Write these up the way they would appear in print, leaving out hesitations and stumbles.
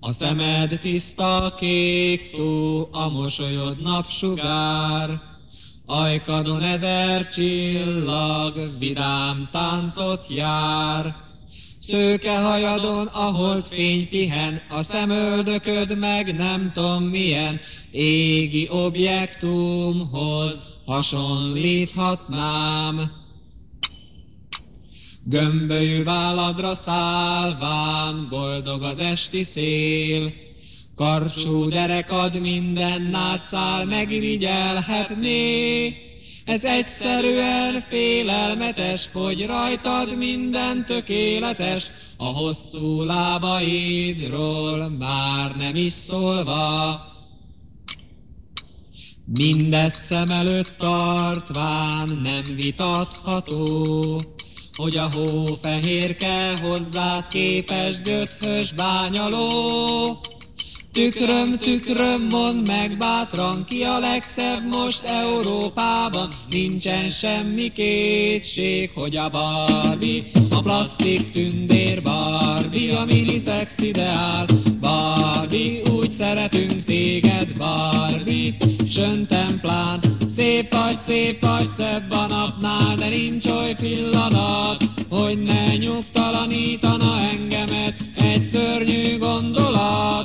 A szemed tiszta kék tó, a mosolyod napsugár, ajkadon 1000 csillag, vidám táncot jár. Szőke hajadon a holdfény pihen, a szemöldököd meg nem tudom milyen, égi objektumhoz hasonlíthatnám. Gömbölyű válladra szállván boldog az esti szél, karcsú derekad minden nátszál megirigyelhetné. Ez egyszerűen félelmetes, hogy rajtad minden tökéletes, a hosszú lábaidról már nem is szólva. Mindezt szem előtt tartván nem vitatható, hogy a hófehérke hozzád képes göthös bányaló. Tükröm, tükröm, mondd meg bátran, ki a legszebb most Európában. Nincsen semmi kétség, hogy a Barbie, a plastik tündér Barbie, a minisex ideál. Barbie, úgy szeretünk téged, Barbie, söntemplán. Szép vagy, szebb a napnál, de nincs oly pillanat, hogy ne nyugtalanítana engemet egy szörnyű gondolat.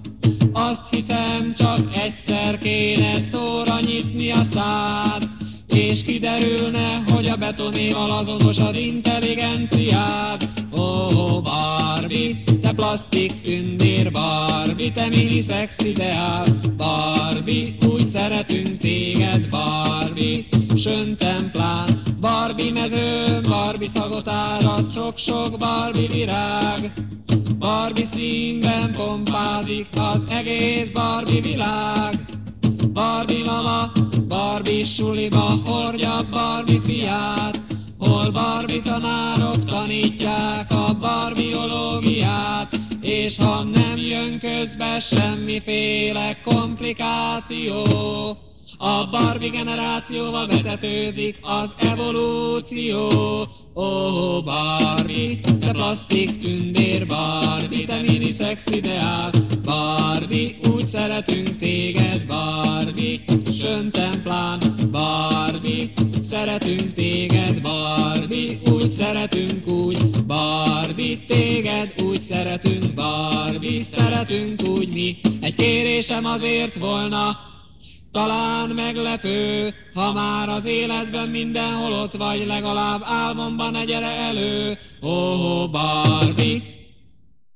Azt hiszem, csak egyszer kéne szóra nyitni a szád, és kiderülne, hogy a betonéval azonos az intelligenciád. Ó, Barbie, te plastik tündér Barbie, te minisex ideál. Barbie, úgy szeretünk téged, Barbie, söntemplán. Barbie mező, Barbie szagot árasz, sok-sok Barbie virág. Barbie színben pompázik az egész Barbie világ. Barbie mama, Barbie suliba hordja Barbie fiát, hol Barbie tanárok tanítják a barbiológiát, és ha nem jön közbe semmiféle komplikáció, a Barbie generációval betetőzik az evolúció. Ó, Barbie, te plastik tündér Barbie, te minisex ideál. Barbie, úgy szeretünk téged, Barbie, söntemplán. Barbie, szeretünk téged, Barbie, úgy szeretünk úgy. Barbie, téged úgy szeretünk, Barbie, szeretünk úgy mi. Egy kérésem azért volna, talán meglepő, ha már az életben mindenhol ott vagy, legalább álmomban ne gyere elő. Ó, Barbie!